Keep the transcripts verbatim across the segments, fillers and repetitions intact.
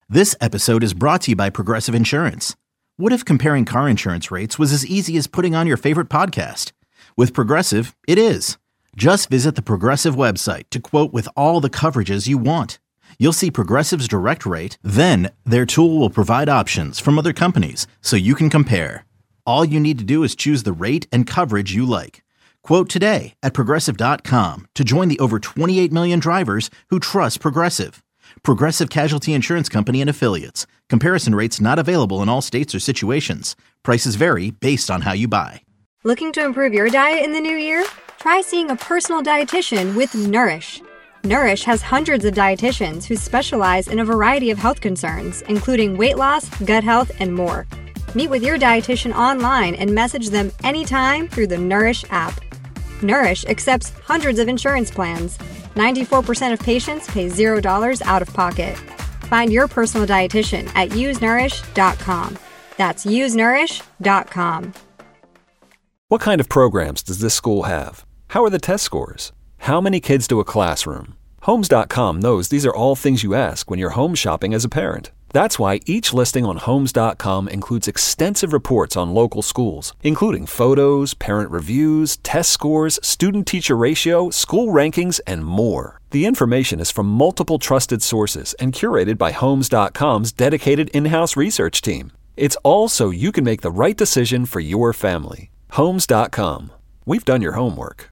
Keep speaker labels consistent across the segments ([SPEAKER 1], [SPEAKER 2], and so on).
[SPEAKER 1] This episode is brought to you by Progressive Insurance. What if comparing car insurance rates was as easy as putting on your favorite podcast? With Progressive, it is. Just visit the Progressive website to quote with all the coverages you want. You'll see Progressive's direct rate, then their tool will provide options from other companies so you can compare. All you need to do is choose the rate and coverage you like. Quote today at Progressive dot com to join the over twenty-eight million drivers who trust Progressive. Progressive Casualty Insurance Company and Affiliates. Comparison rates not available in all states or situations. Prices vary based on how you buy.
[SPEAKER 2] Looking to improve your diet in the new year? Try seeing a personal dietitian with Nourish. Nourish has hundreds of dietitians who specialize in a variety of health concerns, including weight loss, gut health, and more. Meet with your dietitian online and message them anytime through the Nourish app. Nourish accepts hundreds of insurance plans. ninety-four percent of patients pay zero dollars out of pocket. Find your personal dietitian at use nourish dot com. That's use nourish dot com.
[SPEAKER 3] What kind of programs does this school have? How are the test scores? How many kids do a classroom? Homes dot com knows these are all things you ask when you're home shopping as a parent. That's why each listing on Homes dot com includes extensive reports on local schools, including photos, parent reviews, test scores, student-teacher ratio, school rankings, and more. The information is from multiple trusted sources and curated by Homes dot com's dedicated in-house research team. It's all so you can make the right decision for your family. Homes dot com. We've done your homework.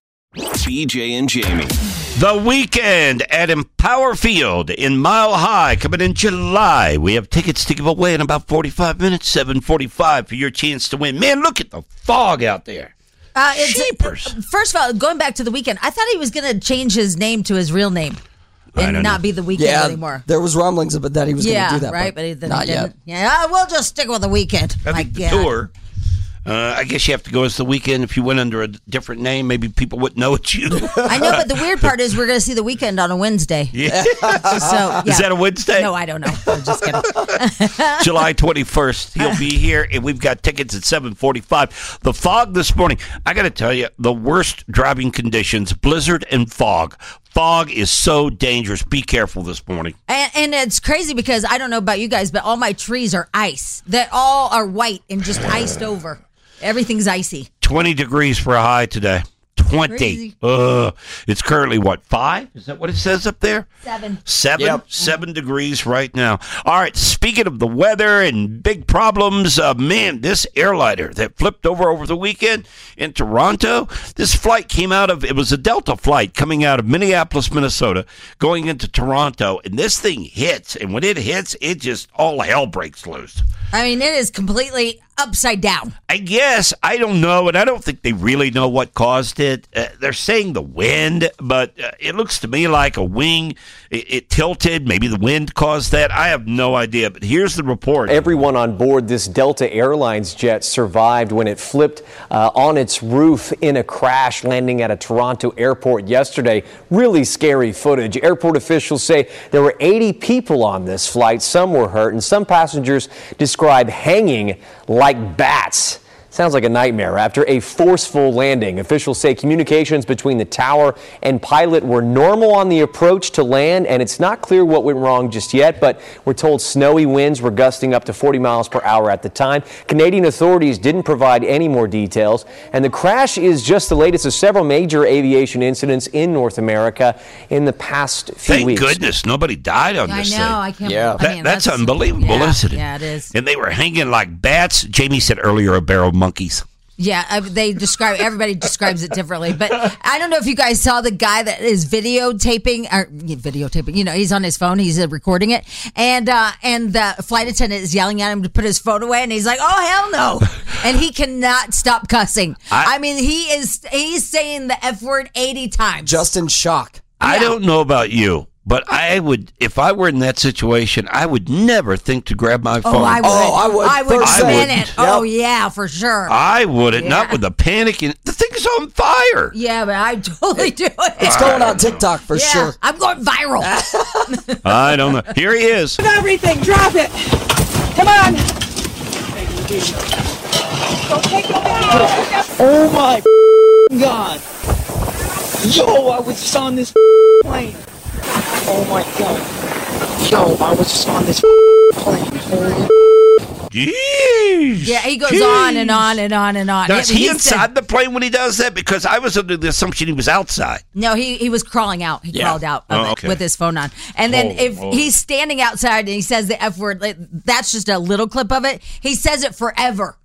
[SPEAKER 4] B J and Jamie.
[SPEAKER 5] The Weekend at Empower Field in Mile High coming in July. We have tickets to give away in about forty-five minutes, seven forty-five for your chance to win. Man, look at the fog out there.
[SPEAKER 6] Uh, it's,
[SPEAKER 5] Jeepers.
[SPEAKER 6] Uh, first of all, going back to The Weekend, I thought he was going to change his name to his real name and not
[SPEAKER 5] know.
[SPEAKER 6] be The Weekend
[SPEAKER 7] yeah,
[SPEAKER 6] anymore.
[SPEAKER 7] There was rumblings about that he was
[SPEAKER 6] yeah,
[SPEAKER 7] going to do that.
[SPEAKER 6] right,
[SPEAKER 7] but,
[SPEAKER 6] but he, then
[SPEAKER 7] not
[SPEAKER 6] he didn't.
[SPEAKER 7] yet.
[SPEAKER 6] Yeah, we'll just stick with The Weekend.
[SPEAKER 5] I
[SPEAKER 6] My
[SPEAKER 5] think the
[SPEAKER 6] God.
[SPEAKER 5] tour. Uh, I guess you have to go as The Weekend. If you went under a different name, maybe people wouldn't know it's you.
[SPEAKER 6] I know, but the weird part is we're going to see The Weekend on a Wednesday.
[SPEAKER 5] Yeah.
[SPEAKER 6] So, yeah.
[SPEAKER 5] Is that a Wednesday?
[SPEAKER 6] No, I don't know. I'm just kidding.
[SPEAKER 5] July twenty-first, he'll be here, and we've got tickets at seven forty-five. The fog this morning, I got to tell you, the worst driving conditions, blizzard and fog. Fog is so dangerous. Be careful this morning.
[SPEAKER 6] And, and it's crazy because I don't know about you guys, but all my trees are ice. That all are white and just iced over. Everything's icy.
[SPEAKER 5] twenty degrees for a high today. twenty.
[SPEAKER 6] Crazy.
[SPEAKER 5] Uh, it's currently, what, five? Is that what it says up there?
[SPEAKER 6] Seven.
[SPEAKER 5] Seven?
[SPEAKER 7] Yep.
[SPEAKER 5] Seven degrees right now. All right, speaking of the weather and big problems, uh, man, this airliner that flipped over over the weekend in Toronto, this flight came out of, it was a Delta flight coming out of Minneapolis, Minnesota, going into Toronto, and this thing hits, and when it hits, it just, all hell breaks loose.
[SPEAKER 6] I mean, it is completely upside down.
[SPEAKER 5] I guess. I don't know, and I don't think they really know what caused it. Uh, they're saying the wind, but uh, it looks to me like a wing. It, it tilted. Maybe the wind caused that. I have no idea, but here's the report.
[SPEAKER 8] Everyone on board this Delta Airlines jet survived when it flipped uh, on its roof in a crash landing at a Toronto airport yesterday. Really scary footage. Airport officials say there were eighty people on this flight. Some were hurt, and some passengers describe hanging like bats. Sounds like a nightmare. After a forceful landing, officials say communications between the tower and pilot were normal on the approach to land, and it's not clear what went wrong just yet, but we're told snowy winds were gusting up to forty miles per hour at the time. Canadian authorities didn't provide any more details, and the crash is just the latest of several major aviation incidents in North America in the past few
[SPEAKER 5] Thank
[SPEAKER 8] weeks.
[SPEAKER 5] goodness nobody died on
[SPEAKER 6] I
[SPEAKER 5] this
[SPEAKER 6] know.
[SPEAKER 5] thing.
[SPEAKER 6] I can't.
[SPEAKER 7] Yeah.
[SPEAKER 6] I
[SPEAKER 5] That,
[SPEAKER 6] mean,
[SPEAKER 5] that's, unbelievable,
[SPEAKER 6] yeah,
[SPEAKER 5] isn't it?
[SPEAKER 6] Yeah, it is.
[SPEAKER 5] And they were hanging like bats. Jamie said earlier a barrel of monkeys.
[SPEAKER 6] Yeah, uh, they describe everybody describes it differently, but I don't know if you guys saw the guy that is videotaping or yeah, videotaping. You know, he's on his phone, he's uh, recording it, and uh, and the flight attendant is yelling at him to put his phone away, and he's like, "Oh hell no!" And he cannot stop cussing. I, I mean, he is he's saying the F word eighty times.
[SPEAKER 7] Just in shock.
[SPEAKER 5] I
[SPEAKER 6] Yeah.
[SPEAKER 5] don't know about you, but I would, if I were in that situation, I would never think to grab my phone.
[SPEAKER 6] Oh, I would.
[SPEAKER 7] Oh, I would.
[SPEAKER 6] I would
[SPEAKER 7] First
[SPEAKER 6] spin
[SPEAKER 5] thing.
[SPEAKER 6] it. Oh yeah, for sure.
[SPEAKER 5] I wouldn't,
[SPEAKER 6] Yeah.
[SPEAKER 5] not with the panic. In, the thing's on fire.
[SPEAKER 6] yeah, but I totally do it.
[SPEAKER 7] It's going on TikTok for
[SPEAKER 6] yeah,
[SPEAKER 7] sure.
[SPEAKER 6] I'm going viral.
[SPEAKER 5] I don't know. Here he is.
[SPEAKER 9] Everything, drop it. Come on. Oh my God. Yo, I was just on this plane. Oh my God. Yo, I was just on this
[SPEAKER 5] Jeez.
[SPEAKER 6] Yeah, he goes
[SPEAKER 5] Jeez.
[SPEAKER 6] on and on and on and on.
[SPEAKER 5] Now, is
[SPEAKER 6] I mean,
[SPEAKER 5] he
[SPEAKER 6] he
[SPEAKER 5] inside
[SPEAKER 6] said-
[SPEAKER 5] the plane when he does that? Because I was under the assumption he was outside.
[SPEAKER 6] No, he, he was crawling out. He
[SPEAKER 5] Yeah.
[SPEAKER 6] crawled out of
[SPEAKER 5] Oh,
[SPEAKER 6] it
[SPEAKER 5] okay.
[SPEAKER 6] with his phone on. And then
[SPEAKER 5] Oh,
[SPEAKER 6] if
[SPEAKER 5] oh.
[SPEAKER 6] he's standing outside and he says the F word, like, that's just a little clip of it. He says it forever.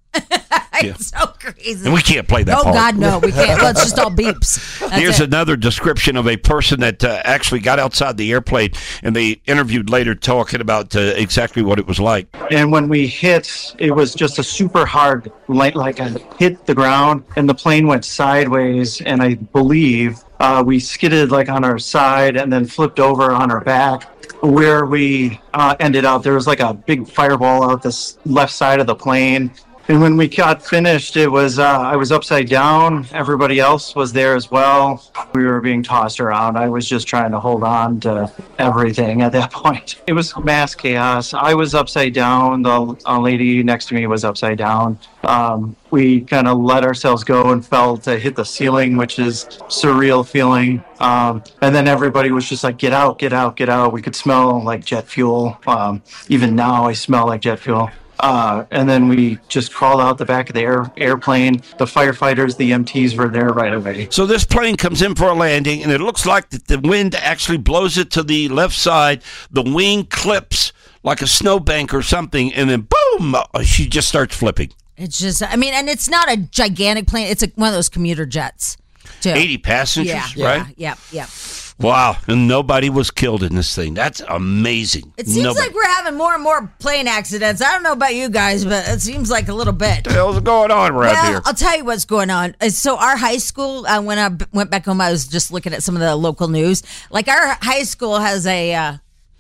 [SPEAKER 6] It's so crazy.
[SPEAKER 5] And we can't play that
[SPEAKER 6] Oh,
[SPEAKER 5] part.
[SPEAKER 6] God, no. We can't. Well, it's just all beeps. That's
[SPEAKER 5] Here's
[SPEAKER 6] it.
[SPEAKER 5] another description of a person that uh, actually got outside the airplane, and they interviewed later talking about uh, exactly what it was like.
[SPEAKER 10] And when we hit, it was just a super hard, like, like I hit the ground, and the plane went sideways, and I believe uh, we skidded like on our side and then flipped over on our back. Where we uh, ended up, there was like a big fireball out this left side of the plane. And when we got finished, it was uh, I was upside down. Everybody else was there as well. We were being tossed around. I was just trying to hold on to everything at that point. It was mass chaos. I was upside down. The uh, lady next to me was upside down. Um, we kind of let ourselves go and fell to hit the ceiling, which is surreal feeling. Um, and then everybody was just like, get out, get out, get out. We could smell like jet fuel. Um, even now I smell like jet fuel. Uh, and then we just crawled out the back of the air, airplane. The firefighters, the E M Ts were there right away.
[SPEAKER 5] So this plane comes in for a landing, and it looks like that the wind actually blows it to the left side. The wing clips like a snowbank or something, and then boom, uh, she just starts flipping.
[SPEAKER 6] It's just, I mean, and it's not a gigantic plane. It's a, one of those commuter jets, too.
[SPEAKER 5] eighty passengers,
[SPEAKER 6] yeah,
[SPEAKER 5] right?
[SPEAKER 6] Yeah, yeah, yeah.
[SPEAKER 5] Wow, and nobody was killed in this thing. That's amazing.
[SPEAKER 6] It seems
[SPEAKER 5] nobody.
[SPEAKER 6] like we're having more and more plane accidents. I don't know about you guys, but it seems like a little bit.
[SPEAKER 5] What the hell's going on around
[SPEAKER 6] well,
[SPEAKER 5] here?
[SPEAKER 6] I'll tell you what's going on. Uh, So our high school, uh, when I b- went back home, I was just looking at some of the local news. Like our high school has a uh,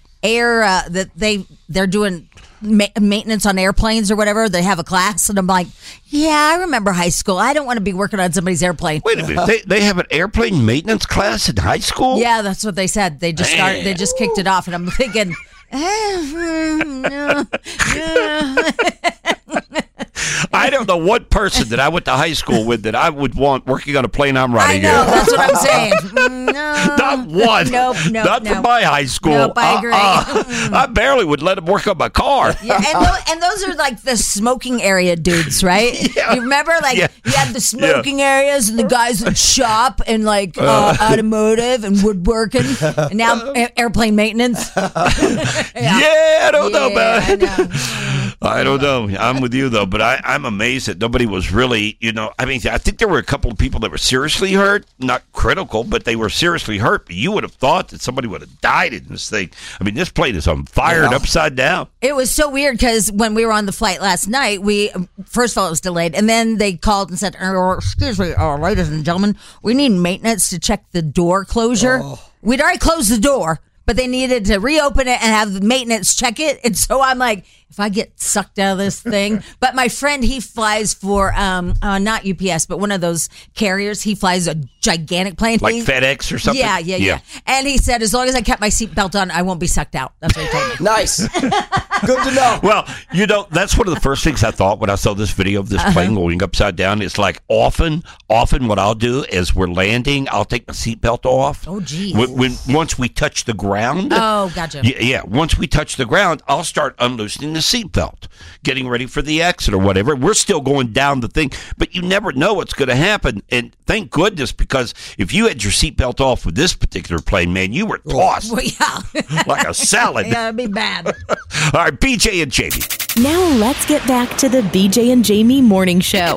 [SPEAKER 6] air uh, that they they're doing ma- maintenance on airplanes or whatever. They have a class, and I'm like, yeah, I remember high school. I don't want to be working on somebody's airplane.
[SPEAKER 5] Wait a minute. They, they have an airplane maintenance class in high school?
[SPEAKER 6] Yeah, that's what they said. They just started. They just kicked it off, and I'm thinking. eh, no, no.
[SPEAKER 5] I don't know what person that I went to high school with that I would want working on a plane I'm
[SPEAKER 6] I
[SPEAKER 5] riding
[SPEAKER 6] know,
[SPEAKER 5] in.
[SPEAKER 6] that's what I'm saying. Mm, no.
[SPEAKER 5] Not one.
[SPEAKER 6] Nope, nope,
[SPEAKER 5] Not
[SPEAKER 6] nope.
[SPEAKER 5] from my high school.
[SPEAKER 6] Nope, I agree.
[SPEAKER 5] Uh-uh. I barely would let him work on my car.
[SPEAKER 6] Yeah, and, those, and those are like the smoking area dudes, right?
[SPEAKER 5] Yeah.
[SPEAKER 6] You remember, like,
[SPEAKER 5] Yeah.
[SPEAKER 6] you had the smoking areas and the guys would shop and, like, uh, automotive and woodworking, and now a- airplane maintenance.
[SPEAKER 5] Yeah, I don't know,
[SPEAKER 6] Yeah,
[SPEAKER 5] man.
[SPEAKER 6] I know.
[SPEAKER 5] I don't know. I'm with you, though, but I, I'm amazed that nobody was really, you know, I mean, I think there were a couple of people that were seriously hurt, not critical, but they were seriously hurt. But you would have thought that somebody would have died in this thing. I mean, this plane is on fire and upside down.
[SPEAKER 6] It was so weird because when we were on the flight last night, we first of all it was delayed, and then they called and said, oh, "Excuse me, uh, ladies and gentlemen, we need maintenance to check the door closure."
[SPEAKER 7] Oh.
[SPEAKER 6] We'd already closed the door, but they needed to reopen it and have the maintenance check it. And so I'm like, if I get sucked out of this thing, but my friend, he flies for um uh, not U P S, but one of those carriers. He flies a gigantic plane,
[SPEAKER 5] Like
[SPEAKER 6] He-
[SPEAKER 5] FedEx or something?
[SPEAKER 6] Yeah, yeah, yeah,
[SPEAKER 5] Yeah.
[SPEAKER 6] And he said, as long as I kept my seatbelt on, I won't be sucked out. That's what he told me.
[SPEAKER 7] Nice. Good to know.
[SPEAKER 5] Well, you know, that's one of the first things I thought when I saw this video of this
[SPEAKER 6] Uh-huh.
[SPEAKER 5] plane going upside down. It's like often, often what I'll do is we're landing, I'll take my seatbelt off.
[SPEAKER 6] Oh, geez.
[SPEAKER 5] When, when once we touch the ground.
[SPEAKER 6] Oh, gotcha.
[SPEAKER 5] Yeah, yeah, once we touch the ground, I'll start unloosening the seatbelt, getting ready for the exit or whatever. We're still going down the thing, but you never know what's going to happen. And thank goodness, because if you had your seatbelt off with this particular plane, man, you were tossed
[SPEAKER 6] Well, yeah.
[SPEAKER 5] like a salad.
[SPEAKER 6] Yeah, it'd be bad.
[SPEAKER 5] All right, B J and Jamie.
[SPEAKER 11] Now let's get back to the B J and Jamie Morning Show.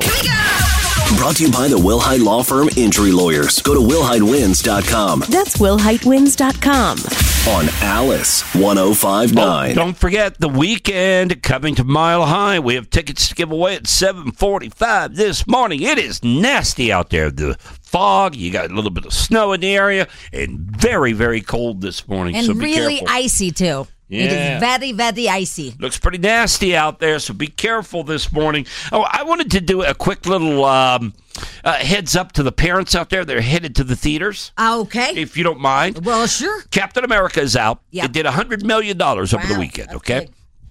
[SPEAKER 4] Brought to you by the Wilhite Law Firm Injury Lawyers. Go to wilhite wins dot com.
[SPEAKER 11] That's wilhite wins dot com.
[SPEAKER 4] On Alice one oh five point nine.
[SPEAKER 5] Oh, don't forget the weekend coming to Mile High. We have tickets to give away at seven forty-five this morning. It is nasty out there. The fog, you got a little bit of snow in the area, and very, very cold this morning.
[SPEAKER 6] And
[SPEAKER 5] so be
[SPEAKER 6] really
[SPEAKER 5] careful.
[SPEAKER 6] icy, too. It
[SPEAKER 5] Yeah.
[SPEAKER 6] is very, very icy.
[SPEAKER 5] Looks pretty nasty out there, so be careful this morning. Oh, I wanted to do a quick little um, uh, heads up to the parents out there. They're headed to the theaters,
[SPEAKER 6] Okay.
[SPEAKER 5] if you don't mind.
[SPEAKER 6] Well, sure.
[SPEAKER 5] Captain America is out.
[SPEAKER 6] Yep.
[SPEAKER 5] It did one hundred million dollars over the
[SPEAKER 6] Wow,
[SPEAKER 5] weekend,
[SPEAKER 6] that's
[SPEAKER 5] okay?
[SPEAKER 6] big.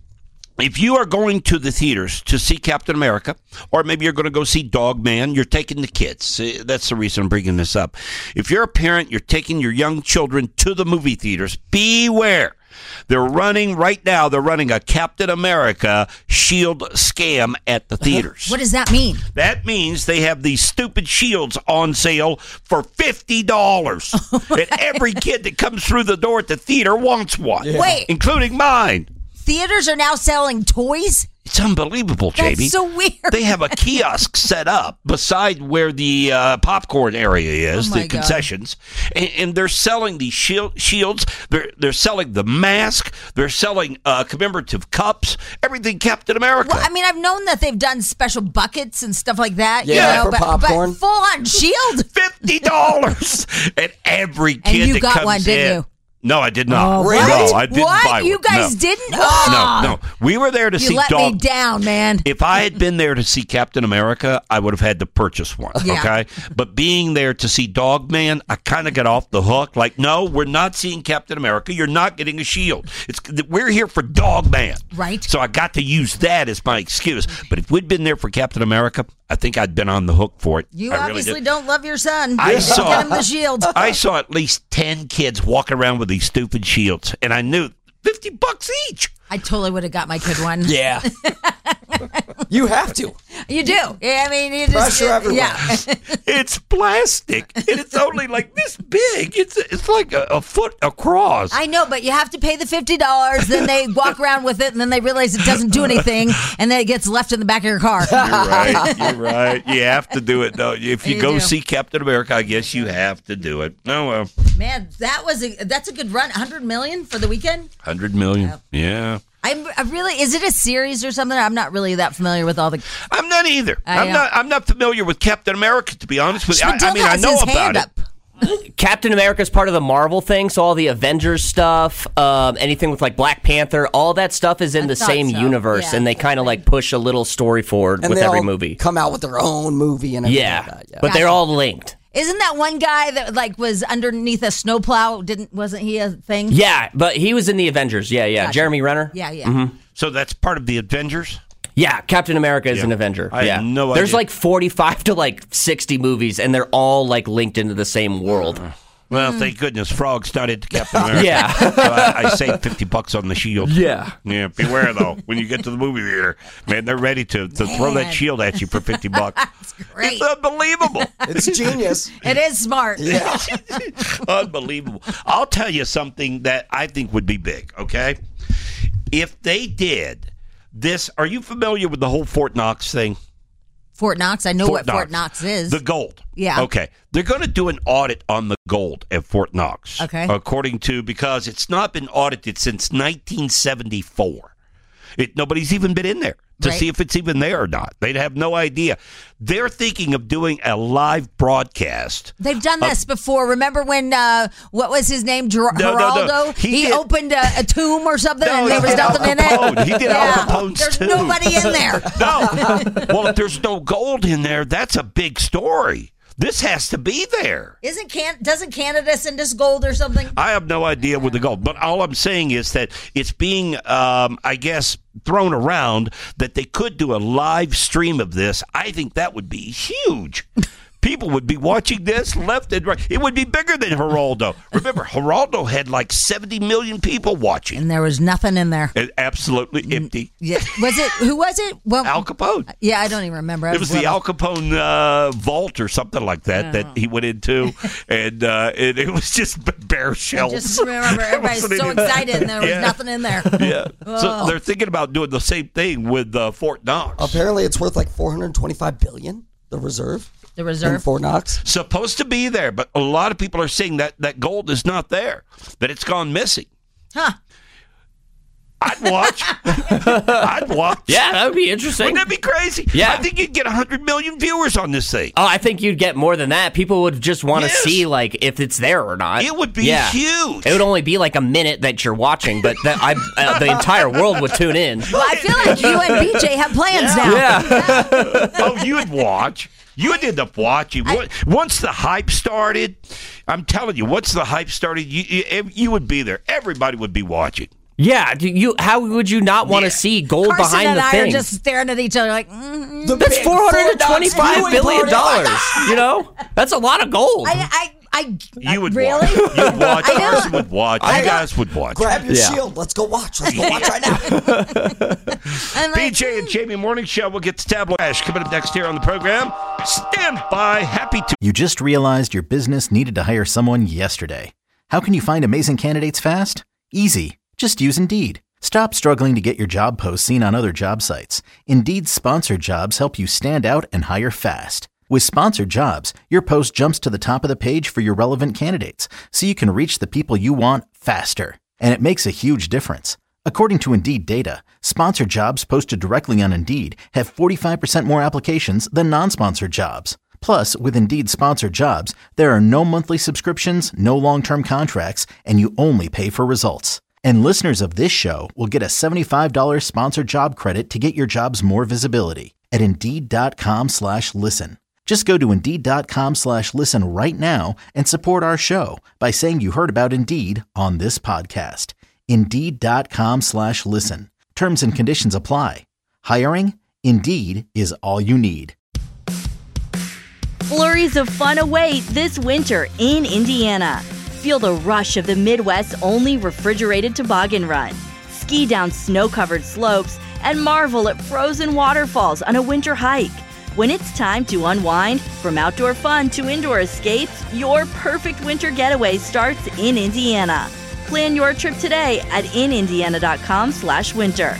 [SPEAKER 5] If you are going to the theaters to see Captain America, or maybe you're going to go see Dog Man, you're taking the kids. Uh, That's the reason I'm bringing this up. If you're a parent, you're taking your young children to the movie theaters, beware. They're running right now. They're running a Captain America shield scam at the theaters.
[SPEAKER 6] What does that mean?
[SPEAKER 5] That means they have these stupid shields on sale for fifty dollars. And every kid that comes through the door at the theater wants one.
[SPEAKER 6] Yeah. Wait.
[SPEAKER 5] Including mine.
[SPEAKER 6] Theaters are now selling toys?
[SPEAKER 5] It's unbelievable, J B.
[SPEAKER 6] That's so weird.
[SPEAKER 5] They have a kiosk set up beside where the uh, popcorn area is,
[SPEAKER 6] Oh my
[SPEAKER 5] the concessions, and, and they're selling these shield, shields. They're they're selling the mask. They're selling uh, commemorative cups. Everything Captain America.
[SPEAKER 6] Well, I mean, I've known that they've done special buckets and stuff like that.
[SPEAKER 7] Yeah,
[SPEAKER 6] you know,
[SPEAKER 7] for
[SPEAKER 6] but,
[SPEAKER 7] popcorn.
[SPEAKER 6] But full on shield.
[SPEAKER 5] Fifty dollars, and every kid
[SPEAKER 6] And you
[SPEAKER 5] that
[SPEAKER 6] got
[SPEAKER 5] comes
[SPEAKER 6] one, didn't
[SPEAKER 5] in.
[SPEAKER 6] you?
[SPEAKER 5] No, I did not.
[SPEAKER 6] Oh,
[SPEAKER 5] no,
[SPEAKER 6] what?
[SPEAKER 5] I didn't
[SPEAKER 6] What?
[SPEAKER 5] buy one.
[SPEAKER 6] You guys
[SPEAKER 5] No.
[SPEAKER 6] didn't?
[SPEAKER 5] No,
[SPEAKER 6] Oh.
[SPEAKER 5] no, no. We were there to
[SPEAKER 6] You
[SPEAKER 5] see
[SPEAKER 6] let
[SPEAKER 5] Dog.
[SPEAKER 6] me down, man.
[SPEAKER 5] If I had been there to see Captain America, I would have had to purchase one,
[SPEAKER 6] Yeah.
[SPEAKER 5] okay? But being there to see Dog Man, I kind of got off the hook. Like, no, we're not seeing Captain America. You're not getting a shield. It's We're here for Dog Man.
[SPEAKER 6] Right.
[SPEAKER 5] So I got to use that as my excuse. But if we'd been there for Captain America, I think I'd been on the hook for it.
[SPEAKER 6] You
[SPEAKER 5] I really
[SPEAKER 6] obviously
[SPEAKER 5] did.
[SPEAKER 6] don't love your son.
[SPEAKER 5] I
[SPEAKER 6] Don't
[SPEAKER 5] saw-
[SPEAKER 6] Get him the shield.
[SPEAKER 5] I saw at least ten kids walking around with these stupid shields, and I knew fifty bucks each.
[SPEAKER 6] I totally would have got my kid one.
[SPEAKER 7] Yeah. You have to.
[SPEAKER 6] You do. Yeah, I mean, you just,
[SPEAKER 7] Pressure everywhere.
[SPEAKER 6] Yeah.
[SPEAKER 5] It's plastic, and it's only like this big. It's it's like a, a foot across.
[SPEAKER 6] I know, but you have to pay the fifty dollars. Then they walk around with it, and then they realize it doesn't do anything, and then it gets left in the back of your car.
[SPEAKER 5] You're right. You're right. You have to do it, though. If you,
[SPEAKER 6] You
[SPEAKER 5] go
[SPEAKER 6] do.
[SPEAKER 5] see Captain America, I guess you have to do it. Oh, well.
[SPEAKER 6] Man, that was a that's a good run. one hundred million for the weekend.
[SPEAKER 5] one hundred million. Yeah.
[SPEAKER 6] I'm I really is it a series or something? I'm not really that familiar with all the.
[SPEAKER 5] I'm not either.
[SPEAKER 6] I
[SPEAKER 5] I'm
[SPEAKER 6] know.
[SPEAKER 5] not I'm not familiar with Captain America, to be honest with you. I,
[SPEAKER 6] Spadil
[SPEAKER 5] I mean, I
[SPEAKER 6] has
[SPEAKER 5] know
[SPEAKER 6] his
[SPEAKER 5] about
[SPEAKER 6] hand
[SPEAKER 5] it.
[SPEAKER 6] up.
[SPEAKER 12] Captain America's part of the Marvel thing, so all the Avengers stuff, um, anything with like Black Panther, all that stuff is in
[SPEAKER 6] I
[SPEAKER 12] the
[SPEAKER 6] thought
[SPEAKER 12] same
[SPEAKER 6] so.
[SPEAKER 12] universe,
[SPEAKER 6] Yeah.
[SPEAKER 12] and they kind of like push a little story forward
[SPEAKER 7] And
[SPEAKER 12] with
[SPEAKER 7] they
[SPEAKER 12] every
[SPEAKER 7] all
[SPEAKER 12] movie.
[SPEAKER 7] come out with their own movie and everything
[SPEAKER 12] Yeah,
[SPEAKER 7] like that. Yeah.
[SPEAKER 12] but they're all linked.
[SPEAKER 6] Isn't that one guy that like was underneath a snowplow? Didn't wasn't he a thing?
[SPEAKER 12] Yeah, but he was in the Avengers. Yeah, yeah.
[SPEAKER 6] Gotcha.
[SPEAKER 12] Jeremy Renner.
[SPEAKER 6] Yeah, yeah.
[SPEAKER 12] Mm-hmm.
[SPEAKER 5] So that's part of the Avengers?
[SPEAKER 12] Yeah, Captain America is
[SPEAKER 5] Yeah.
[SPEAKER 12] an Avenger.
[SPEAKER 5] I had
[SPEAKER 12] yeah.
[SPEAKER 5] no
[SPEAKER 12] There's
[SPEAKER 5] idea.
[SPEAKER 12] like forty-five to like sixty movies, and they're all like linked into the same world.
[SPEAKER 5] Well, thank goodness Frog's not into Captain America.
[SPEAKER 12] Yeah.
[SPEAKER 5] So I, I saved fifty bucks on the shield.
[SPEAKER 12] Yeah.
[SPEAKER 5] Yeah, beware, though, when you get to the movie theater. Man, they're ready to, to throw that
[SPEAKER 6] Man.
[SPEAKER 5] shield at you for fifty bucks.
[SPEAKER 6] That's great.
[SPEAKER 5] It's unbelievable.
[SPEAKER 7] It's genius.
[SPEAKER 6] It is smart.
[SPEAKER 7] Yeah.
[SPEAKER 5] Unbelievable. I'll tell you something that I think would be big, okay? If they did this, are you familiar with the whole Fort Knox thing?
[SPEAKER 6] Fort Knox. I know
[SPEAKER 5] Fort
[SPEAKER 6] what Fort Knox is.
[SPEAKER 5] The gold.
[SPEAKER 6] Yeah.
[SPEAKER 5] Okay. They're going to do an audit on the gold at Fort Knox.
[SPEAKER 6] Okay.
[SPEAKER 5] According to, because it's not been audited since nineteen seventy-four. It, nobody's even been in there to
[SPEAKER 6] Right.
[SPEAKER 5] see if it's even there or not. They'd have no idea. They're thinking of doing a live broadcast.
[SPEAKER 6] They've done this before. Remember when, uh, what was his name? Ger-
[SPEAKER 5] No, no, no.
[SPEAKER 6] Geraldo?
[SPEAKER 5] He
[SPEAKER 6] He,
[SPEAKER 5] did-
[SPEAKER 6] opened a, a tomb or something
[SPEAKER 5] No,
[SPEAKER 6] and
[SPEAKER 5] he
[SPEAKER 6] there was
[SPEAKER 5] did Al
[SPEAKER 6] nothing in
[SPEAKER 5] Capone.
[SPEAKER 6] it.
[SPEAKER 5] He did Al Capone's
[SPEAKER 6] There's
[SPEAKER 5] tomb.
[SPEAKER 6] nobody in there.
[SPEAKER 5] No. Well, if there's no gold in there, that's a big story. This has to be there.
[SPEAKER 6] Isn't can doesn't Canada send us gold or something?
[SPEAKER 5] I have no idea with the gold, but all I'm saying is that it's being, um, I guess, thrown around that they could do a live stream of this. I think that would be huge. People would be watching this left and right. It would be bigger than Geraldo. Remember, Geraldo had like seventy million people watching.
[SPEAKER 6] And there was nothing in there.
[SPEAKER 5] And absolutely empty.
[SPEAKER 6] Yeah. Was it, who was it? Well,
[SPEAKER 5] Al Capone.
[SPEAKER 6] yeah, I don't even remember. I
[SPEAKER 5] It was the
[SPEAKER 6] little.
[SPEAKER 5] Al Capone uh, vault or something like that that he went into, and uh, it, it was just bare
[SPEAKER 6] I
[SPEAKER 5] shells.
[SPEAKER 6] just remember everybody's
[SPEAKER 5] Wasn't
[SPEAKER 6] so
[SPEAKER 5] any-
[SPEAKER 6] excited and there was
[SPEAKER 5] Yeah.
[SPEAKER 6] nothing in there.
[SPEAKER 5] Yeah, so
[SPEAKER 6] Oh.
[SPEAKER 5] they're thinking about doing the same thing with uh, Fort Knox.
[SPEAKER 7] Apparently, it's worth like four hundred twenty-five billion. The reserve.
[SPEAKER 6] The
[SPEAKER 7] In
[SPEAKER 6] reserve.
[SPEAKER 7] Fort Knox.
[SPEAKER 5] Supposed to be there, but a lot of people are saying that that gold is not there, that it's gone missing.
[SPEAKER 6] Huh.
[SPEAKER 5] I'd watch. I'd watch.
[SPEAKER 12] Yeah, that would be interesting.
[SPEAKER 5] Wouldn't that be crazy?
[SPEAKER 12] Yeah.
[SPEAKER 5] I think you'd get one hundred million viewers on this thing.
[SPEAKER 12] Oh, I think you'd get more than that. People would just want to
[SPEAKER 5] Yes.
[SPEAKER 12] see like if it's there or not.
[SPEAKER 5] It would be
[SPEAKER 12] Yeah.
[SPEAKER 5] huge.
[SPEAKER 12] It would only be like a minute that you're watching, but that I, uh, the entire world would tune in.
[SPEAKER 6] Well, I feel like you and B J have plans now.
[SPEAKER 12] Yeah.
[SPEAKER 5] Oh, you'd watch. You would end up watching.
[SPEAKER 6] I-
[SPEAKER 5] Once the hype started, I'm telling you, once the hype started, you you, you would be there. Everybody would be watching.
[SPEAKER 12] Yeah. Do you? How would you not want to
[SPEAKER 5] Yeah.
[SPEAKER 12] see gold
[SPEAKER 6] Carson
[SPEAKER 12] behind
[SPEAKER 6] and
[SPEAKER 12] the
[SPEAKER 6] I
[SPEAKER 12] thing?
[SPEAKER 6] are just staring at each other like, mm-hmm.
[SPEAKER 7] The
[SPEAKER 12] That's
[SPEAKER 7] big
[SPEAKER 12] four hundred
[SPEAKER 7] Fort Knox
[SPEAKER 12] twenty-five
[SPEAKER 7] viewing
[SPEAKER 12] billion
[SPEAKER 7] party.
[SPEAKER 12] dollars. You know, that's a lot of gold.
[SPEAKER 6] I, I, I
[SPEAKER 5] You would
[SPEAKER 6] really?
[SPEAKER 5] watch. You'd watch.
[SPEAKER 6] I know.
[SPEAKER 5] Carson would watch.
[SPEAKER 7] I
[SPEAKER 5] You
[SPEAKER 7] know.
[SPEAKER 5] guys would watch.
[SPEAKER 7] Grab your
[SPEAKER 12] Yeah.
[SPEAKER 7] shield. Let's go watch. Let's go watch right now.
[SPEAKER 6] I'm
[SPEAKER 5] B
[SPEAKER 6] like,
[SPEAKER 5] J and Jamie Morning Show. We'll get to Tableau Cash coming up next here on the program. Stand by. Happy to.
[SPEAKER 1] You just realized your business needed to hire someone yesterday. How can you find amazing candidates fast? Easy. Just use Indeed. Stop struggling to get your job posts seen on other job sites. Indeed's sponsored jobs help you stand out and hire fast. With sponsored jobs, your post jumps to the top of the page for your relevant candidates, so you can reach the people you want faster. And it makes a huge difference. According to Indeed data, sponsored jobs posted directly on Indeed have forty-five percent more applications than non-sponsored jobs. Plus, with Indeed sponsored jobs, there are no monthly subscriptions, no long-term contracts, and you only pay for results. And listeners of this show will get a seventy-five dollars sponsored job credit to get your jobs more visibility at Indeed.com slash listen. Just go to Indeed.com slash listen right now and support our show by saying you heard about Indeed on this podcast. Indeed.com slash listen. Terms and conditions apply. Hiring? Indeed is all you need.
[SPEAKER 13] Flurries of fun await this winter in Indiana. Feel the rush of the Midwest's only refrigerated toboggan run. Ski down snow-covered slopes and marvel at frozen waterfalls on a winter hike. When it's time to unwind, from outdoor fun to indoor escapes, your perfect winter getaway starts in Indiana. Plan your trip today at inindiana.com slash winter.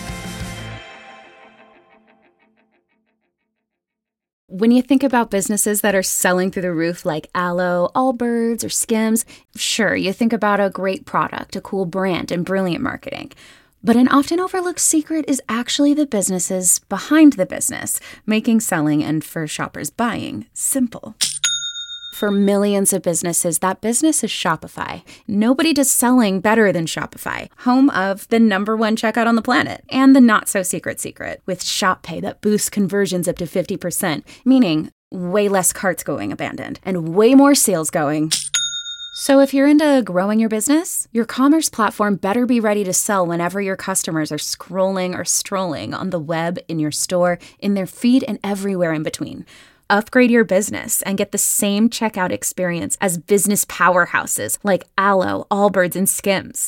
[SPEAKER 14] When you think about businesses that are selling through the roof like Aloe, Allbirds, or Skims, sure, you think about a great product, a cool brand, and brilliant marketing. But an often overlooked secret is actually the businesses behind the business, making selling and for shoppers buying simple. For millions of businesses, that business is Shopify. Nobody does selling better than Shopify, home of the number one checkout on the planet and the not-so-secret secret with Shop Pay that boosts conversions up to fifty percent, meaning way less carts going abandoned and way more sales going. So if you're into growing your business, your commerce platform better be ready to sell whenever your customers are scrolling or strolling on the web, in your store, in their feed, and everywhere in between. Upgrade your business and get the same checkout experience as business powerhouses like Aloe, Allbirds, and Skims.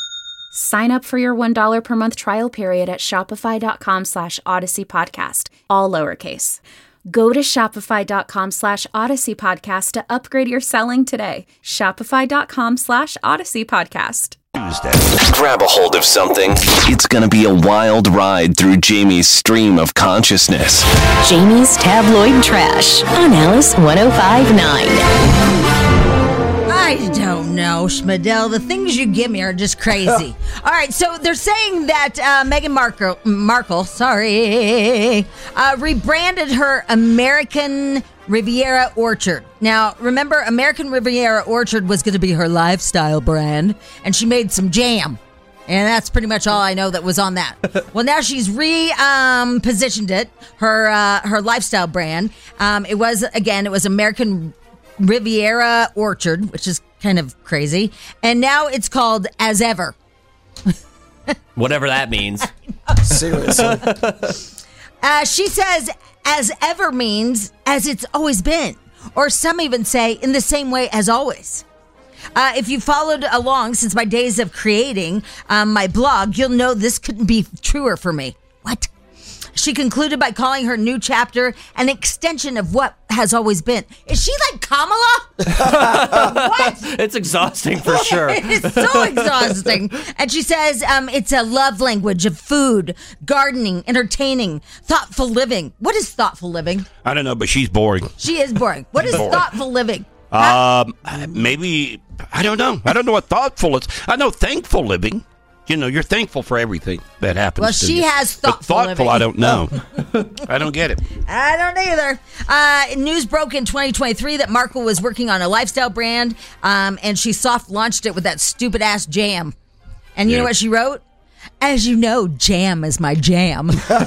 [SPEAKER 14] Sign up for your one dollar per month trial period at shopify.com slash Odyssey Podcast, all lowercase. Go to shopify.com slash Odyssey Podcast to upgrade your selling today. Shopify.com slash Odyssey Podcast.
[SPEAKER 5] Tuesday.
[SPEAKER 4] Grab a hold of something. It's going to be a wild ride through Jamie's stream of consciousness.
[SPEAKER 11] Jamie's Tabloid Trash on Alice one oh five point nine.
[SPEAKER 6] I don't know, Schmidl. The things you give me are just crazy. All right, so they're saying that uh, Meghan Markle, Markle, sorry, uh, rebranded her American Riviera Orchard. Now, remember, American Riviera Orchard was going to be her lifestyle brand, and she made some jam. And that's pretty much all I know that was on that. Well, now she's re-positioned um, it, her uh, her lifestyle brand. Um, it was, again, it was American Riviera Orchard, which is kind of crazy. And now it's called As Ever.
[SPEAKER 12] Whatever that means.
[SPEAKER 7] Seriously.
[SPEAKER 6] Uh, she says As Ever means as it's always been. Or some even say in the same way as always. Uh, if you followed along since my days of creating um, my blog, you'll know this couldn't be truer for me. What? She concluded by calling her new chapter an extension of what has always been. Is she like Kamala? What?
[SPEAKER 12] It's exhausting for sure.
[SPEAKER 6] It's so exhausting. And she says um, it's a love language of food, gardening, entertaining, thoughtful living. What is thoughtful living?
[SPEAKER 5] I don't know, but she's boring.
[SPEAKER 6] She is boring. What is
[SPEAKER 5] Boring.
[SPEAKER 6] thoughtful living?
[SPEAKER 5] Um, maybe, I don't know. I don't know what thoughtful is. I know thankful living. You know, you're thankful for everything that happens
[SPEAKER 6] Well,
[SPEAKER 5] to
[SPEAKER 6] she
[SPEAKER 5] you.
[SPEAKER 6] has thoughtful
[SPEAKER 5] But thoughtful,
[SPEAKER 6] living.
[SPEAKER 5] I don't know. I don't get it.
[SPEAKER 6] I don't either. Uh, news broke in twenty twenty-three that Markle was working on a lifestyle brand, um, and she soft launched it with that stupid ass jam. And you
[SPEAKER 5] Yeah.
[SPEAKER 6] know what she wrote? As you know, jam is my jam.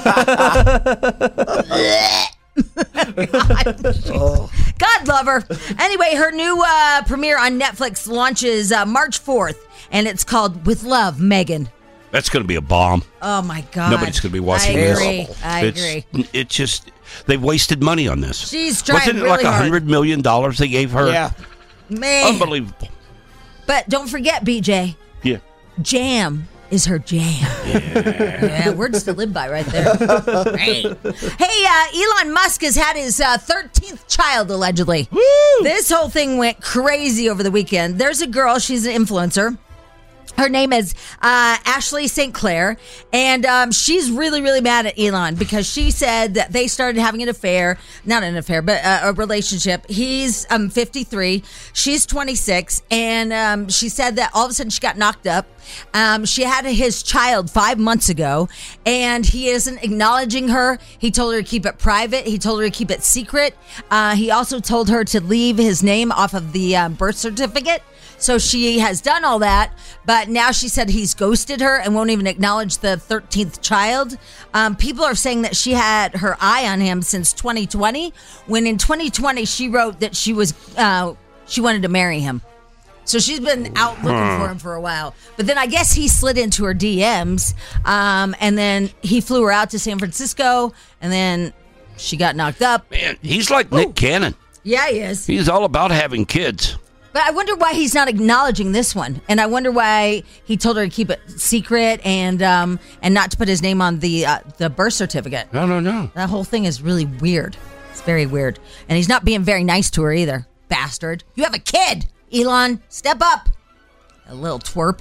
[SPEAKER 6] God, God love her. Anyway, her new uh, premiere on Netflix launches uh, March fourth, and it's called With Love, Megan.
[SPEAKER 5] That's going to be a bomb.
[SPEAKER 6] Oh, my God.
[SPEAKER 5] Nobody's going to be watching
[SPEAKER 6] I
[SPEAKER 5] this.
[SPEAKER 6] agree. I
[SPEAKER 5] it's,
[SPEAKER 6] agree.
[SPEAKER 5] It's just, they wasted money on this.
[SPEAKER 6] She's trying
[SPEAKER 5] Wasn't it
[SPEAKER 6] really
[SPEAKER 5] like a
[SPEAKER 6] hard.
[SPEAKER 5] hundred million dollars they gave her?
[SPEAKER 7] Yeah.
[SPEAKER 6] Man.
[SPEAKER 5] Unbelievable.
[SPEAKER 6] But don't forget, B J.
[SPEAKER 5] Yeah.
[SPEAKER 6] Jam is her jam.
[SPEAKER 5] Yeah.
[SPEAKER 6] Yeah, words to live by right there. Great. Hey, uh, Elon Musk has had his uh, thirteenth child, allegedly.
[SPEAKER 5] Woo!
[SPEAKER 6] This whole thing went crazy over the weekend. There's a girl, she's an influencer. Her name is uh, Ashley Saint Clair, and um, she's really, really mad at Elon because she said that they started having an affair, not an affair, but uh, a relationship. He's um, fifty-three, she's twenty-six, and um, she said that all of a sudden she got knocked up. Um, she had his child five months ago, and he isn't acknowledging her. He told her to keep it private. He told her to keep it secret. Uh, he also told her to leave his name off of the um, birth certificate. So she has done all that, but now she said he's ghosted her and won't even acknowledge the thirteenth child. Um, people are saying that she had her eye on him since twenty twenty, when in twenty twenty she wrote that she was uh, she wanted to marry him. So she's been out looking
[SPEAKER 5] Hmm.
[SPEAKER 6] for him for a while. But then I guess he slid into her D Ms, um, and then he flew her out to San Francisco, and then she got knocked up.
[SPEAKER 5] Man, he's like Nick Cannon.
[SPEAKER 6] Yeah, he is.
[SPEAKER 5] He's all about having kids.
[SPEAKER 6] But I wonder why he's not acknowledging this one, and I wonder why he told her to keep it secret and um, and not to put his name on the uh, the birth certificate.
[SPEAKER 5] No, no, no.
[SPEAKER 6] That whole thing is really weird. It's very weird, and he's not being very nice to her either. Bastard! You have a kid, Elon. Step up, a little twerp.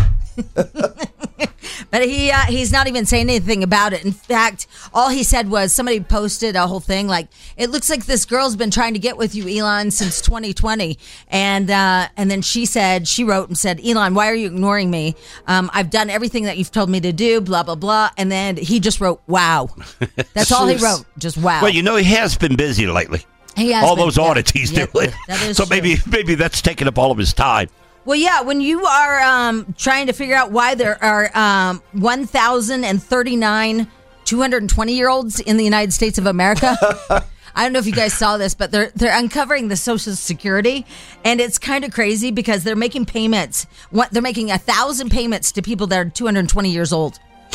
[SPEAKER 6] But he uh, he's not even saying anything about it. In fact, all he said was somebody posted a whole thing like, "It looks like this girl's been trying to get with you, Elon, since twenty twenty." And uh, and then she said, she wrote and said, "Elon, why are you ignoring me? Um, I've done everything that you've told me to do, blah, blah, blah." And then he just wrote, "Wow." That's all he wrote. Just wow.
[SPEAKER 5] Well, you know, he has been busy lately.
[SPEAKER 6] He has
[SPEAKER 5] all
[SPEAKER 6] been,
[SPEAKER 5] those
[SPEAKER 6] yeah.
[SPEAKER 5] audits he's
[SPEAKER 6] Yep,
[SPEAKER 5] doing.
[SPEAKER 6] that is
[SPEAKER 5] so
[SPEAKER 6] true.
[SPEAKER 5] maybe maybe that's taking up all of his time.
[SPEAKER 6] Well, yeah, when you are um, trying to figure out why there are um, one thousand thirty-nine two hundred twenty-year-olds in the United States of America. I don't know if you guys saw this, but they're they're uncovering the Social Security, and it's kind of crazy because they're making payments. What they're making a thousand payments to people that are two hundred twenty years old.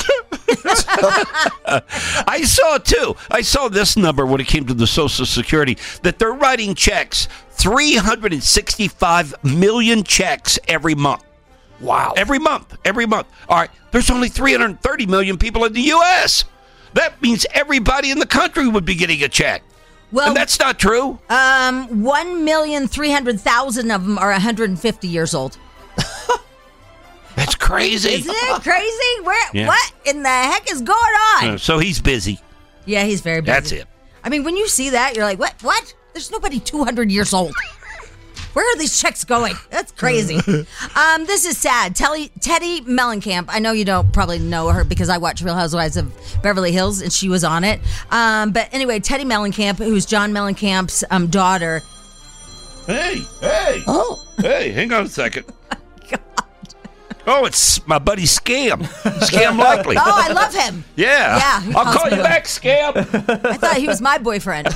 [SPEAKER 5] I saw too. I saw this number when it came to the Social Security that they're writing checks, three hundred sixty-five million checks every month. Wow. Every month. Every month. All right. There's only three hundred thirty million people in the U S. That means everybody in the country would be getting a check.
[SPEAKER 6] Well,
[SPEAKER 5] and that's not true.
[SPEAKER 6] Um, one million three hundred thousand of them are one hundred fifty years old.
[SPEAKER 5] That's crazy.
[SPEAKER 6] Isn't it crazy? Where?
[SPEAKER 5] Yeah.
[SPEAKER 6] What in the heck is going on?
[SPEAKER 5] Uh, so he's busy.
[SPEAKER 6] Yeah, he's very busy.
[SPEAKER 5] That's it.
[SPEAKER 6] I mean, when you see that, you're like, what? What? There's nobody two hundred years old. Where are these checks going? That's crazy. um, this is sad. Teddy, Teddy Mellencamp. I know you don't probably know her because I watch Real Housewives of Beverly Hills and she was on it. Um, but anyway, Teddy Mellencamp, who's John Mellencamp's um, daughter.
[SPEAKER 5] Hey, hey.
[SPEAKER 6] Oh.
[SPEAKER 5] Hey, hang on a second. Oh, it's my buddy Scam. Scam Likely.
[SPEAKER 6] Oh, I love him.
[SPEAKER 5] Yeah.
[SPEAKER 6] Yeah. he
[SPEAKER 5] I'll
[SPEAKER 6] calls
[SPEAKER 5] call
[SPEAKER 6] me
[SPEAKER 5] you
[SPEAKER 6] that.
[SPEAKER 5] back, Scam.
[SPEAKER 6] I thought he was my boyfriend.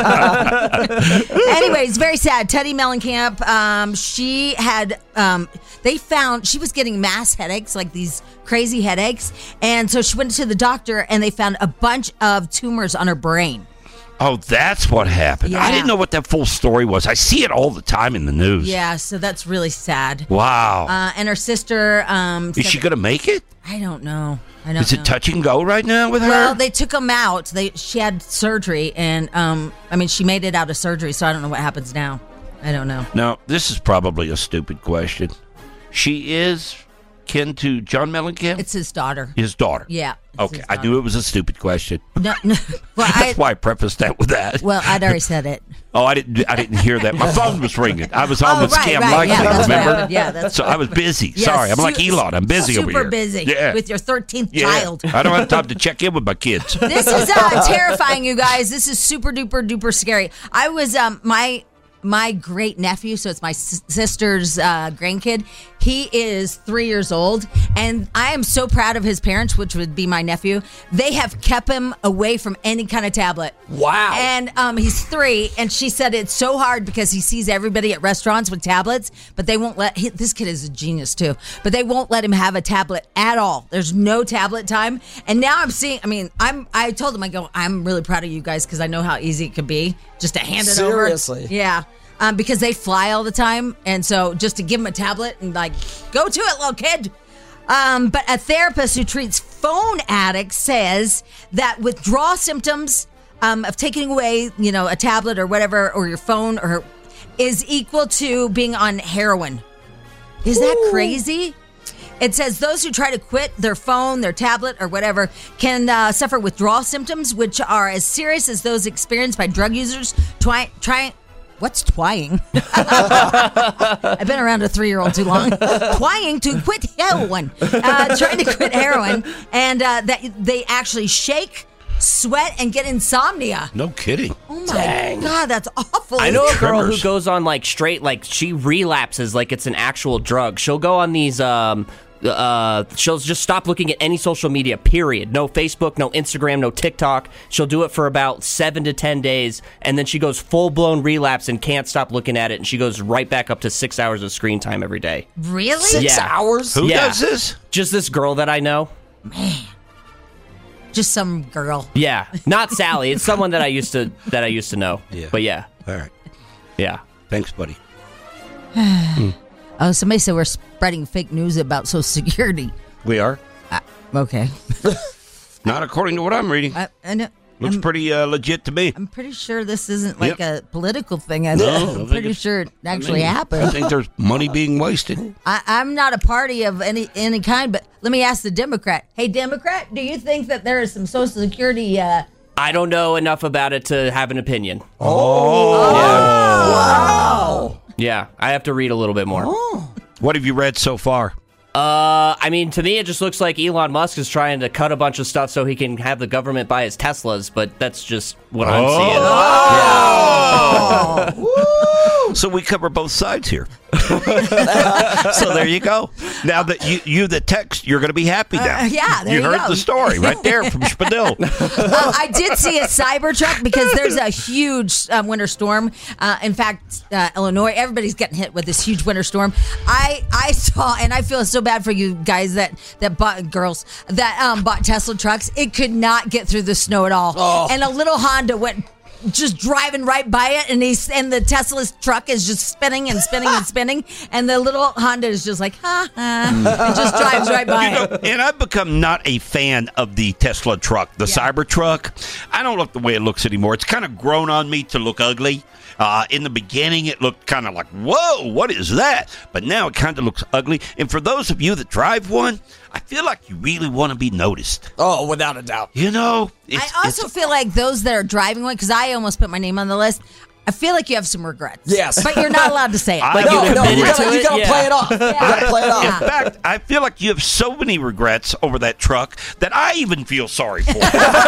[SPEAKER 6] Anyways, very sad. Teddy Mellencamp, um, she had, um, they found, she was getting mass headaches, like these crazy headaches. And so she went to the doctor and they found a bunch of tumors on her brain.
[SPEAKER 5] Oh, that's what happened.
[SPEAKER 6] Yeah.
[SPEAKER 5] I didn't know what that full story was. I see it all the time in the news.
[SPEAKER 6] Yeah, so that's really sad.
[SPEAKER 5] Wow.
[SPEAKER 6] Uh, and her sister, um,
[SPEAKER 5] Is
[SPEAKER 6] said
[SPEAKER 5] she
[SPEAKER 6] that-
[SPEAKER 5] going to make it?
[SPEAKER 6] I don't know. I don't
[SPEAKER 5] Is it
[SPEAKER 6] know.
[SPEAKER 5] touch and go right now with her?
[SPEAKER 6] Well, they took them out. They she had surgery, and um, I mean, she made it out of surgery, so I don't know what happens now. I don't know.
[SPEAKER 5] Now, this is probably a stupid question. She is kin to John Mellencamp?
[SPEAKER 6] It's his daughter.
[SPEAKER 5] His daughter.
[SPEAKER 6] Yeah. it's
[SPEAKER 5] Okay,
[SPEAKER 6] his
[SPEAKER 5] I
[SPEAKER 6] daughter.
[SPEAKER 5] knew it was a stupid question.
[SPEAKER 6] No, no. Well, I,
[SPEAKER 5] That's why I prefaced that with that.
[SPEAKER 6] well, I'd already said it.
[SPEAKER 5] Oh, I didn't. I didn't hear that. My phone was ringing. I was on
[SPEAKER 6] Oh,
[SPEAKER 5] with
[SPEAKER 6] right,
[SPEAKER 5] Scam
[SPEAKER 6] right.
[SPEAKER 5] Likely.
[SPEAKER 6] Yeah, that's what
[SPEAKER 5] remember?
[SPEAKER 6] happened. Yeah, that's
[SPEAKER 5] so I was busy.
[SPEAKER 6] Yeah,
[SPEAKER 5] Sorry, I'm like
[SPEAKER 6] su-
[SPEAKER 5] Elon. I'm busy over here.
[SPEAKER 6] Super busy
[SPEAKER 5] Yeah.
[SPEAKER 6] with your thirteenth
[SPEAKER 5] yeah.
[SPEAKER 6] child.
[SPEAKER 5] I don't have time to check in with my kids.
[SPEAKER 6] This is uh, terrifying, you guys. This is super duper duper scary. I was um my my great nephew, so it's my s- sister's uh, grandkid. He is three years old, and I am so proud of his parents, which would be my nephew. They have kept him away from any kind of tablet.
[SPEAKER 7] Wow.
[SPEAKER 6] And um, he's three, and she said it's so hard because he sees everybody at restaurants with tablets, but they won't let. He, this kid is a genius too, but they won't let him have a tablet at all. There's no tablet time, and now I'm seeing. I mean, I'm. I told him, I go, I'm really proud of you guys because I know how easy it could be just to hand it over.
[SPEAKER 7] Seriously.
[SPEAKER 6] Yeah. um, because they fly all the time. And so just to give them a tablet and like, go to it, little kid. Um, but a therapist who treats phone addicts says that withdrawal symptoms um, of taking away, you know, a tablet or whatever, or your phone or is equal to being on heroin. Is that Ooh. crazy? It says those who try to quit their phone, their tablet, or whatever can uh, suffer withdrawal symptoms, which are as serious as those experienced by drug users trying. Try, what's twying? I've been around a three-year-old too long. Twying to quit heroin. Uh, trying to quit heroin. And uh, that they actually shake, sweat, and get insomnia.
[SPEAKER 5] No kidding.
[SPEAKER 6] Oh, my Dang. God, that's awful.
[SPEAKER 12] I know a girl who goes on, like, straight, like, she relapses like it's an actual drug. She'll go on these... um. Uh, she'll just stop looking at any social media, period. No Facebook, no Instagram, no TikTok. She'll do it for about seven to ten days, and then she goes full-blown relapse and can't stop looking at it, and she goes right back up to six hours of screen time every day.
[SPEAKER 6] Really?
[SPEAKER 7] Six
[SPEAKER 12] yeah.
[SPEAKER 7] hours?
[SPEAKER 5] Who
[SPEAKER 12] yeah.
[SPEAKER 5] does this?
[SPEAKER 12] Just this girl that I know.
[SPEAKER 6] Man. Just some girl.
[SPEAKER 12] Yeah. Not Sally. It's someone that I used to that I used to know.
[SPEAKER 5] Yeah.
[SPEAKER 12] But yeah.
[SPEAKER 5] All right.
[SPEAKER 12] Yeah.
[SPEAKER 5] Thanks, buddy.
[SPEAKER 6] mm. Oh, somebody said we're spreading fake news about Social Security.
[SPEAKER 5] We are?
[SPEAKER 6] Uh, okay.
[SPEAKER 5] Not according to what I'm reading.
[SPEAKER 6] I, I know,
[SPEAKER 5] Looks
[SPEAKER 6] I'm,
[SPEAKER 5] pretty uh, legit to me.
[SPEAKER 6] I'm pretty sure this isn't like
[SPEAKER 5] Yep.
[SPEAKER 6] a political thing. I,
[SPEAKER 5] No,
[SPEAKER 6] I'm
[SPEAKER 5] I
[SPEAKER 6] pretty sure it actually
[SPEAKER 5] I mean,
[SPEAKER 6] happened.
[SPEAKER 5] I think there's money being wasted.
[SPEAKER 6] I, I'm not a party of any any kind, but let me ask the Democrat. Hey, Democrat, do you think that there is some Social Security... Uh,
[SPEAKER 12] I don't know enough about it to have an opinion.
[SPEAKER 5] Oh.
[SPEAKER 12] Yeah.
[SPEAKER 7] Wow.
[SPEAKER 12] Yeah, I have to read a little bit more.
[SPEAKER 7] Oh.
[SPEAKER 5] What have you read so far?
[SPEAKER 12] Uh, I mean, to me, it just looks like Elon Musk is trying to cut a bunch of stuff so he can have the government buy his Teslas, but that's just what I'm
[SPEAKER 5] Oh.
[SPEAKER 12] seeing.
[SPEAKER 5] Oh.
[SPEAKER 12] Yeah.
[SPEAKER 5] Woo. So we cover both sides here. So there you go. Now that you you the text, you're going to be happy now.
[SPEAKER 6] Uh, yeah, there
[SPEAKER 5] you
[SPEAKER 6] you
[SPEAKER 5] heard
[SPEAKER 6] go.
[SPEAKER 5] the story right there from Spadil.
[SPEAKER 6] uh, I did see a Cybertruck because there's a huge um, winter storm. Uh, in fact, uh, Illinois, everybody's getting hit with this huge winter storm. I I saw, and I feel so bad for you guys that that bought girls that um, bought Tesla trucks. It could not get through the snow at all,
[SPEAKER 7] Oh.
[SPEAKER 6] and a little Honda went. Just driving right by it, and he's and the Tesla's truck is just spinning and spinning and spinning, and the little Honda is just like ha ha, and just drives right by
[SPEAKER 5] You know,
[SPEAKER 6] it.
[SPEAKER 5] and I've become not a fan of the Tesla truck, the
[SPEAKER 6] Yeah.
[SPEAKER 5] Cybertruck. I don't like the way it looks anymore. It's kind of grown on me to look ugly. Uh, in the beginning, it looked kind of like, whoa, what is that? But now it kind of looks ugly. And for those of you that drive one, I feel like you really want to be noticed.
[SPEAKER 7] Oh, without a doubt.
[SPEAKER 5] You know?
[SPEAKER 6] I also feel like those that are driving one, because I almost put my name on the list, I feel like you have some regrets.
[SPEAKER 7] Yes.
[SPEAKER 6] But you're not allowed to say it.
[SPEAKER 5] I
[SPEAKER 12] Like
[SPEAKER 7] No,
[SPEAKER 12] you
[SPEAKER 7] no, you
[SPEAKER 12] admitted
[SPEAKER 7] gotta,
[SPEAKER 12] to
[SPEAKER 7] you
[SPEAKER 12] it?
[SPEAKER 7] gotta
[SPEAKER 12] Yeah.
[SPEAKER 7] play it off. You gotta play it off.
[SPEAKER 5] In fact, I feel like you have so many regrets over that truck that I even feel sorry for. When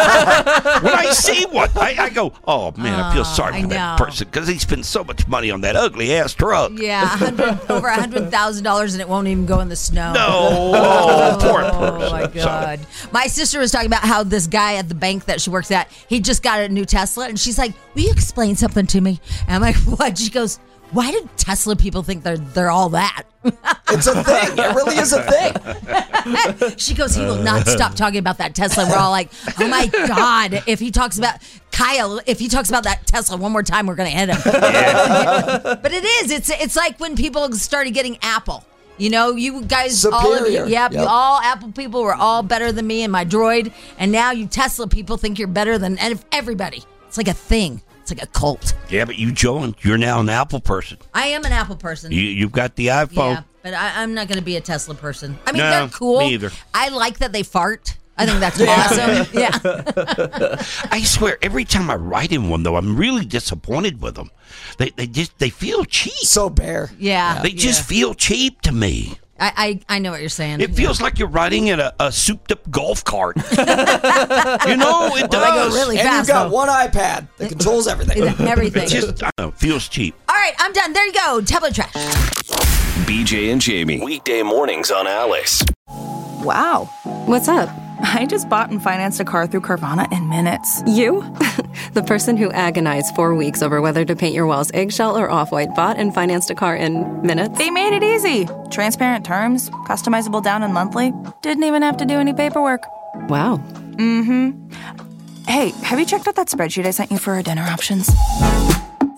[SPEAKER 5] I see one, I, I go, oh, man, I feel
[SPEAKER 6] Oh,
[SPEAKER 5] sorry
[SPEAKER 6] I
[SPEAKER 5] for that
[SPEAKER 6] know.
[SPEAKER 5] person because he spent so much money on that ugly-ass truck.
[SPEAKER 6] Yeah, one hundred, over one hundred thousand dollars and it won't even go in the snow.
[SPEAKER 5] No. Oh, poor person.
[SPEAKER 6] Oh, my God. My sister was talking about how this guy at the bank that she works at, he just got a new Tesla, and she's like, will you explain something to me? And I'm like, what? She goes, why do Tesla people think they're they're all that?
[SPEAKER 7] It's a thing. It really is a thing.
[SPEAKER 6] She goes, he will not stop talking about that Tesla. We're all like, oh my God. If he talks about Kyle, if he talks about that Tesla one more time, we're going to hit him. But it is. It's it's like when people started getting Apple. You know, you guys, all of you,
[SPEAKER 7] Superior.
[SPEAKER 6] yep,
[SPEAKER 7] Yep.
[SPEAKER 6] all Apple people were all better than me and my Droid. And now you Tesla people think you're better than everybody. It's like a thing. It's like a cult.
[SPEAKER 5] Yeah, but you, Joan, you're now an Apple person.
[SPEAKER 6] I am an Apple person.
[SPEAKER 5] You, you've got the iPhone.
[SPEAKER 6] Yeah, but I, I'm not going to be a Tesla person. I mean,
[SPEAKER 5] No,
[SPEAKER 6] they're cool.
[SPEAKER 5] me either.
[SPEAKER 6] I like that they fart. I think that's awesome. Yeah.
[SPEAKER 5] I swear, every time I ride in one, though, I'm really disappointed with them. They they just they feel cheap.
[SPEAKER 7] So bare.
[SPEAKER 6] Yeah.
[SPEAKER 5] They just
[SPEAKER 6] yeah.
[SPEAKER 5] feel cheap to me.
[SPEAKER 6] I, I, I know what you're saying.
[SPEAKER 5] It feels like you're riding in a, a souped-up golf cart. You know, it
[SPEAKER 6] Well, they go
[SPEAKER 5] does.
[SPEAKER 6] really
[SPEAKER 7] And
[SPEAKER 6] fast.
[SPEAKER 7] you've got
[SPEAKER 6] though.
[SPEAKER 7] one iPad that controls everything.
[SPEAKER 6] Everything.
[SPEAKER 5] It just, I don't know, feels cheap.
[SPEAKER 6] All right, I'm done. There you go. Tablet trash.
[SPEAKER 4] B J and Jamie. Weekday mornings on Alice.
[SPEAKER 15] Wow. What's up? I just bought and financed a car through Carvana in minutes.
[SPEAKER 16] You? The person who agonized four weeks over whether to paint your walls eggshell or off-white bought and financed a car in minutes?
[SPEAKER 15] They made it easy. Transparent terms, customizable down and monthly. Didn't even have to do any paperwork.
[SPEAKER 16] Wow.
[SPEAKER 15] Mm-hmm. Hey, have you checked out that spreadsheet I sent you for our dinner options?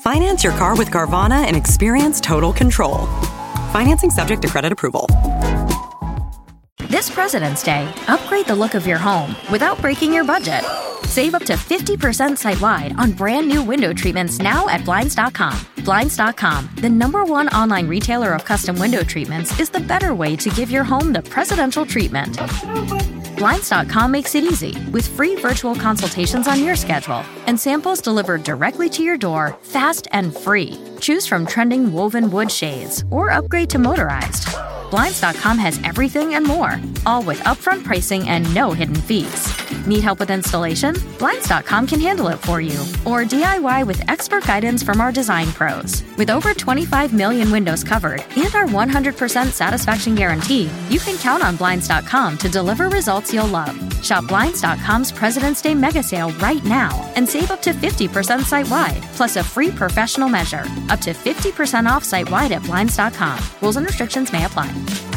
[SPEAKER 17] Finance your car with Carvana and experience total control. Financing subject to credit approval.
[SPEAKER 18] This President's Day, upgrade the look of your home without breaking your budget. Save up to fifty percent site-wide on brand new window treatments now at Blinds dot com. Blinds dot com, the number one online retailer of custom window treatments, is the better way to give your home the presidential treatment. Blinds dot com makes it easy with free virtual consultations on your schedule and samples delivered directly to your door, fast and free. Choose from trending woven wood shades or upgrade to motorized. Blinds dot com has everything and more, all with upfront pricing and no hidden fees. Need help with installation? Blinds dot com can handle it for you. Or D I Y with expert guidance from our design pros. With over twenty-five million windows covered and our one hundred percent satisfaction guarantee, you can count on Blinds dot com to deliver results you'll love. Shop Blinds dot com's President's Day mega sale right now and save up to fifty percent site-wide, plus a free professional measure. Up to fifty percent off site-wide at Blinds dot com. Rules and restrictions may apply.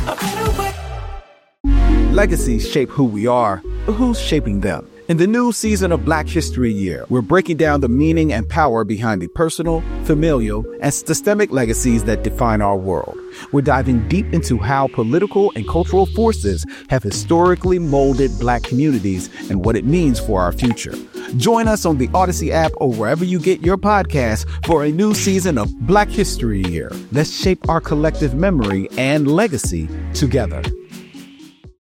[SPEAKER 19] Legacies shape who we are, but who's shaping them? In the new season of Black History Year, we're breaking down the meaning and power behind the personal, familial, and systemic legacies that define our world. We're diving deep into how political and cultural forces have historically molded Black communities and what it means for our future. Join us on the Odyssey app or wherever you get your podcasts for a new season of Black History Year. Let's shape our collective memory and legacy together.